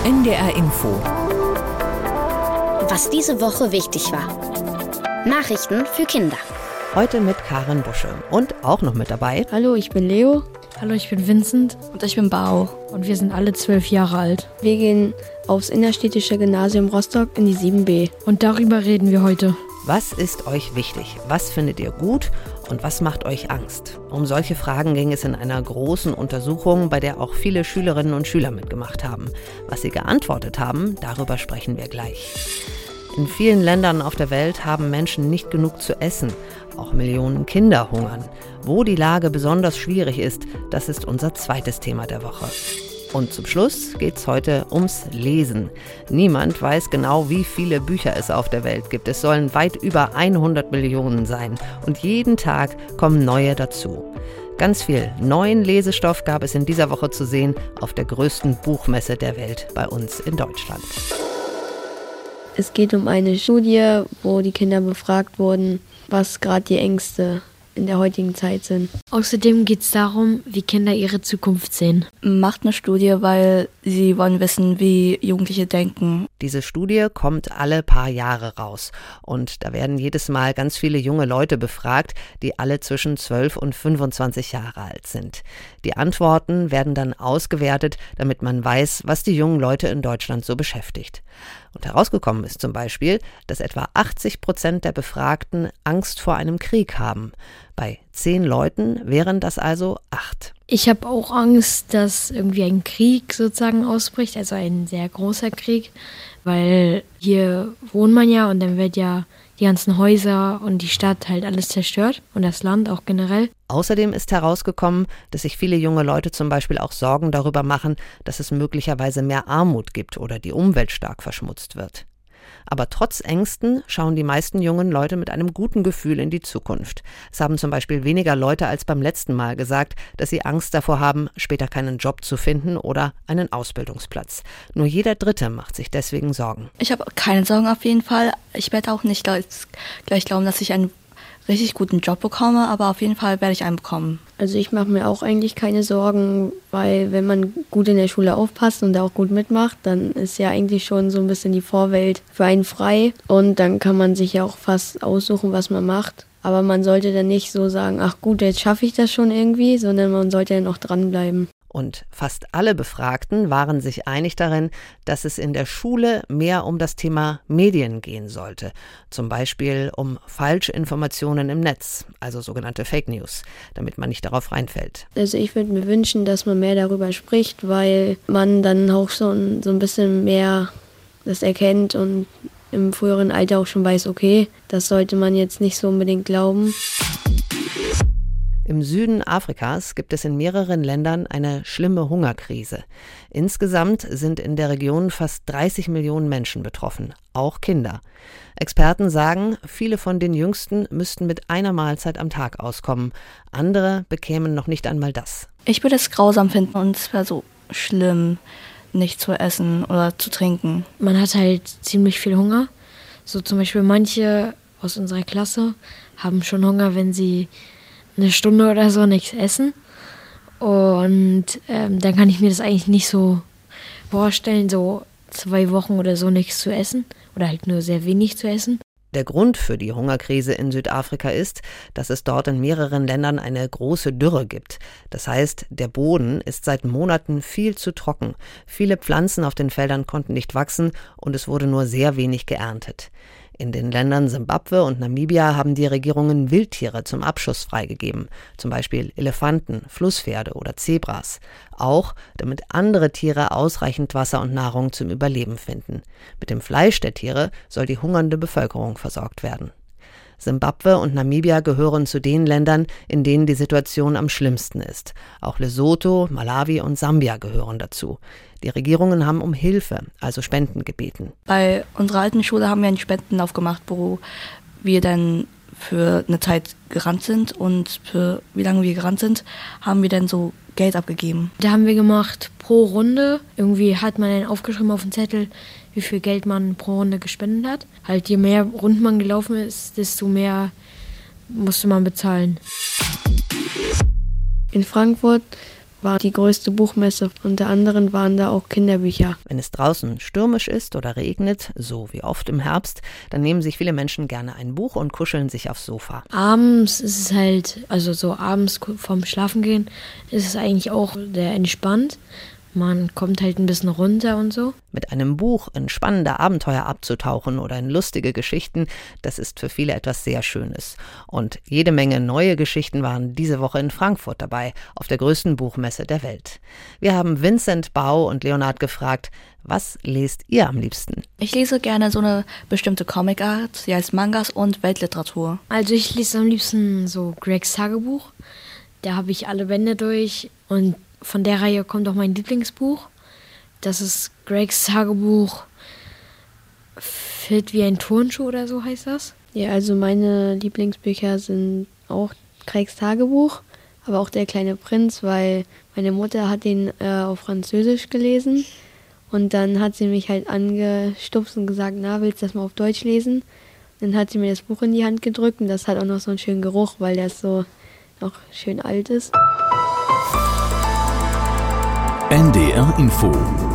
NDR Info. Was diese Woche wichtig war. Nachrichten für Kinder. Heute mit Karin Busche und auch noch mit dabei. Hallo, ich bin Leo. Hallo, ich bin Vincent. Und ich bin Bao. Und wir sind alle 12 Jahre alt. Wir gehen aufs Innerstädtische Gymnasium Rostock in die 7b. Und darüber reden wir heute. Was ist euch wichtig? Was findet ihr gut? Und was macht euch Angst? Um solche Fragen ging es in einer großen Untersuchung, bei der auch viele Schülerinnen und Schüler mitgemacht haben. Was sie geantwortet haben, darüber sprechen wir gleich. In vielen Ländern auf der Welt haben Menschen nicht genug zu essen. Auch Millionen Kinder hungern. Wo die Lage besonders schwierig ist, das ist unser zweites Thema der Woche. Und zum Schluss geht's heute ums Lesen. Niemand weiß genau, wie viele Bücher es auf der Welt gibt. Es sollen weit über 100 Millionen sein. Und jeden Tag kommen neue dazu. Ganz viel neuen Lesestoff gab es in dieser Woche zu sehen auf der größten Buchmesse der Welt bei uns in Deutschland. Es geht um eine Studie, wo die Kinder befragt wurden, was gerade die Ängste in der heutigen Zeit sind. Außerdem geht es darum, wie Kinder ihre Zukunft sehen. Macht eine Studie, weil sie wollen wissen, wie Jugendliche denken. Diese Studie kommt alle paar Jahre raus. Und da werden jedes Mal ganz viele junge Leute befragt, die alle zwischen 12 und 25 Jahre alt sind. Die Antworten werden dann ausgewertet, damit man weiß, was die jungen Leute in Deutschland so beschäftigt. Und herausgekommen ist zum Beispiel, dass etwa 80% der Befragten Angst vor einem Krieg haben. Bei 10 Leuten wären das also 8. Ich habe auch Angst, dass irgendwie ein Krieg sozusagen ausbricht, also ein sehr großer Krieg, weil hier wohnt man ja und dann wird ja die ganzen Häuser und die Stadt halt alles zerstört und das Land auch generell. Außerdem ist herausgekommen, dass sich viele junge Leute zum Beispiel auch Sorgen darüber machen, dass es möglicherweise mehr Armut gibt oder die Umwelt stark verschmutzt wird. Aber trotz Ängsten schauen die meisten jungen Leute mit einem guten Gefühl in die Zukunft. Es haben zum Beispiel weniger Leute als beim letzten Mal gesagt, dass sie Angst davor haben, später keinen Job zu finden oder einen Ausbildungsplatz. Nur jeder Dritte macht sich deswegen Sorgen. Ich habe keine Sorgen auf jeden Fall. Ich werde auch nicht gleich glauben, dass ich einen richtig guten Job bekomme, aber auf jeden Fall werde ich einen bekommen. Also ich mache mir auch eigentlich keine Sorgen, weil wenn man gut in der Schule aufpasst und da auch gut mitmacht, dann ist ja eigentlich schon so ein bisschen die Vorwelt für einen frei und dann kann man sich ja auch fast aussuchen, was man macht. Aber man sollte dann nicht so sagen, ach gut, jetzt schaffe ich das schon irgendwie, sondern man sollte dann auch dranbleiben. Und fast alle Befragten waren sich einig darin, dass es in der Schule mehr um das Thema Medien gehen sollte. Zum Beispiel um Falschinformationen im Netz, also sogenannte Fake News, damit man nicht darauf reinfällt. Also ich würde mir wünschen, dass man mehr darüber spricht, weil man dann auch so ein bisschen mehr das erkennt und im früheren Alter auch schon weiß, okay, das sollte man jetzt nicht so unbedingt glauben. Im Süden Afrikas gibt es in mehreren Ländern eine schlimme Hungerkrise. Insgesamt sind in der Region fast 30 Millionen Menschen betroffen, auch Kinder. Experten sagen, viele von den Jüngsten müssten mit einer Mahlzeit am Tag auskommen. Andere bekämen noch nicht einmal das. Ich würde es grausam finden und es wäre so schlimm, nicht zu essen oder zu trinken. Man hat halt ziemlich viel Hunger. So zum Beispiel manche aus unserer Klasse haben schon Hunger, wenn sie eine Stunde oder so nichts essen. Und dann kann ich mir das eigentlich nicht so vorstellen, so 2 Wochen oder so nichts zu essen oder halt nur sehr wenig zu essen. Der Grund für die Hungerkrise in Südafrika ist, dass es dort in mehreren Ländern eine große Dürre gibt. Das heißt, der Boden ist seit Monaten viel zu trocken. Viele Pflanzen auf den Feldern konnten nicht wachsen und es wurde nur sehr wenig geerntet. In den Ländern Simbabwe und Namibia haben die Regierungen Wildtiere zum Abschuss freigegeben, zum Beispiel Elefanten, Flusspferde oder Zebras. Auch, damit andere Tiere ausreichend Wasser und Nahrung zum Überleben finden. Mit dem Fleisch der Tiere soll die hungernde Bevölkerung versorgt werden. Simbabwe und Namibia gehören zu den Ländern, in denen die Situation am schlimmsten ist. Auch Lesotho, Malawi und Sambia gehören dazu. Die Regierungen haben um Hilfe, also Spenden gebeten. Bei unserer alten Schule haben wir einen Spendenlauf gemacht, wo wir dann für eine Zeit gerannt sind und für wie lange wir gerannt sind, haben wir dann so Geld abgegeben. Da haben wir gemacht pro Runde. Irgendwie hat man dann aufgeschrieben auf dem Zettel, wie viel Geld man pro Runde gespendet hat. Halt je mehr Runden man gelaufen ist, desto mehr musste man bezahlen. In Frankfurt war die größte Buchmesse. Unter anderem waren da auch Kinderbücher. Wenn es draußen stürmisch ist oder regnet, so wie oft im Herbst, dann nehmen sich viele Menschen gerne ein Buch und kuscheln sich aufs Sofa. Abends ist es halt, also so abends vorm Schlafengehen, ist es eigentlich auch sehr entspannt. Man kommt halt ein bisschen runter und so. Mit einem Buch in spannende Abenteuer abzutauchen oder in lustige Geschichten, das ist für viele etwas sehr Schönes. Und jede Menge neue Geschichten waren diese Woche in Frankfurt dabei, auf der größten Buchmesse der Welt. Wir haben Vincent Bau und Leonard gefragt, was lest ihr am liebsten? Ich lese gerne so eine bestimmte Comic-Art, sie heißt Mangas und Weltliteratur. Also ich lese am liebsten so Gregs Tagebuch. Da habe ich alle Bände durch und von der Reihe kommt auch mein Lieblingsbuch. Das ist Gregs Tagebuch Fit wie ein Turnschuh oder so heißt das. Ja, also meine Lieblingsbücher sind auch Gregs Tagebuch, aber auch Der kleine Prinz, weil meine Mutter hat den auf Französisch gelesen und dann hat sie mich halt angestupst und gesagt, na, willst du das mal auf Deutsch lesen? Dann hat sie mir das Buch in die Hand gedrückt und das hat auch noch so einen schönen Geruch, weil das so noch schön alt ist. NDR Info